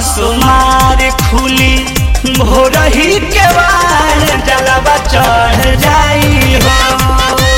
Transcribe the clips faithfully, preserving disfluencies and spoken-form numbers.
हसुमार खुली भोरही के बार जलवा चढ़ जाई हो।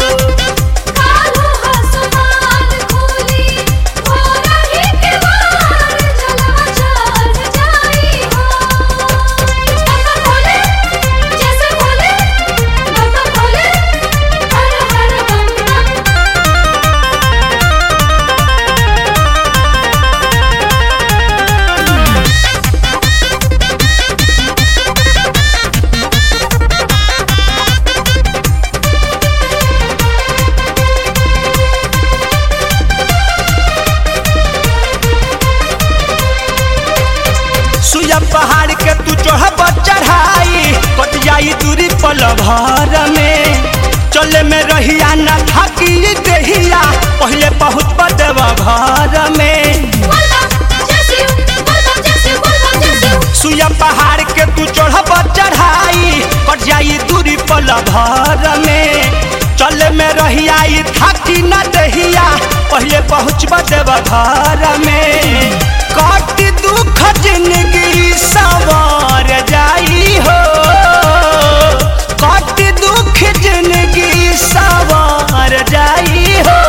सुया पहाड़ के तू चढ़ब चढ़ाई कट जाई दूरी पल भर में चले में रहिया न थाकी देहिया पहले बहुत बदब घर में। सुया पहाड़ के तू चढ़ब चढ़ाई कट जाई दूरी पल भर में चले में रहिया थाकी न देहिया पहले पहुँच बदब घर में। काट दुख जिंदगी सवार जाई हो काट दुख जिंदगी सवार जाई हो।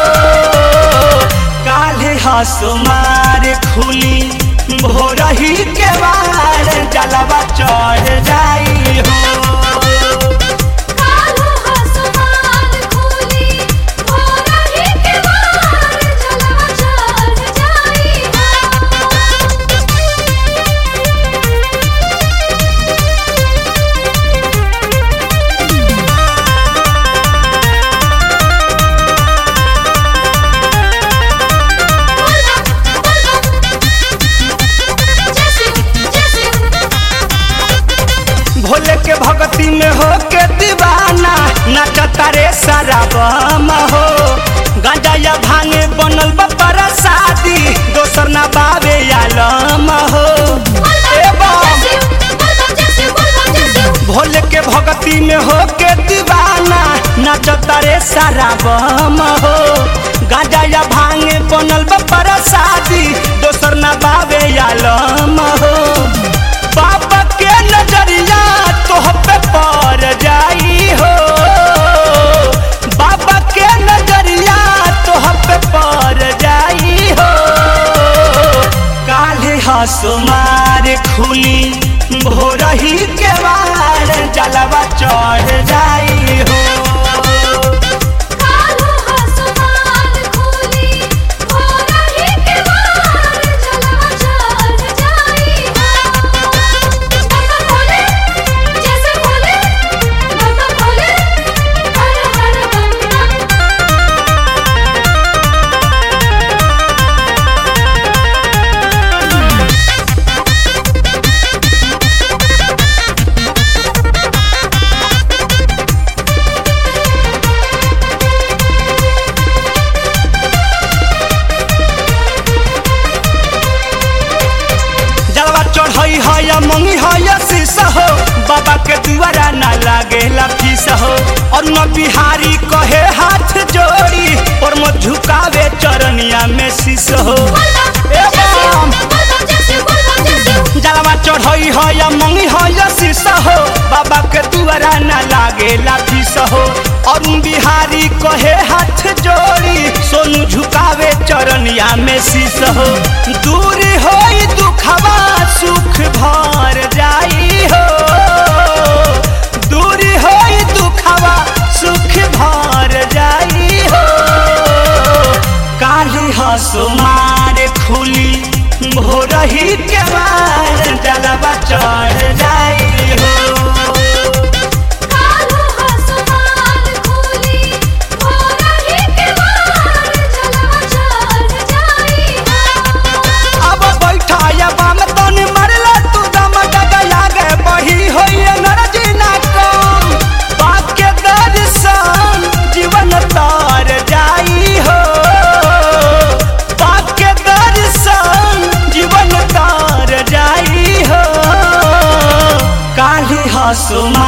काले हसुमार खुली भोरही के बार जलवा चढ़ जाई हो। भोले के भक्ति में हो के दीवाना नचता रे सारा बम हो। गांजा या भांगे बनल बपर शादी दोसर ना बावे आलम हो। भोले के भक्ति में हो के दीवाना नचता रे सारा बम हो। गांजा या भांगे बनल बपर शादी दोसर ना बावे आलम हो। बाबा के नजरिया तोह पे पर जाई हो बाबा के नजरिया तोह पे पर जाई हो। काले हसुमार खुली भोरही के बार जलवा चढ़ जाई हो। चढ़ई है मंगी है शीश हो बाबा के दुआरा ना लागेला फीस हो। और न बिहारी कहे हाथ जोड़ी और म झुकावे चरनिया में शीश हो। जलवा चढ़ई है मंगी है शीश हो बाबा के दुआरा ना लागेला फीस हो। और बिहारी कहे हाथ जोड़ी सोनू झुकावे चरनिया में शीश हो। दूरी होई दुखवा सुख भर जाई हो दूरी होई दुखवा सुख भर जाई हो। काली हसुमार खुली भोरही के बार जलवा चढ़ जाई हो। सुमा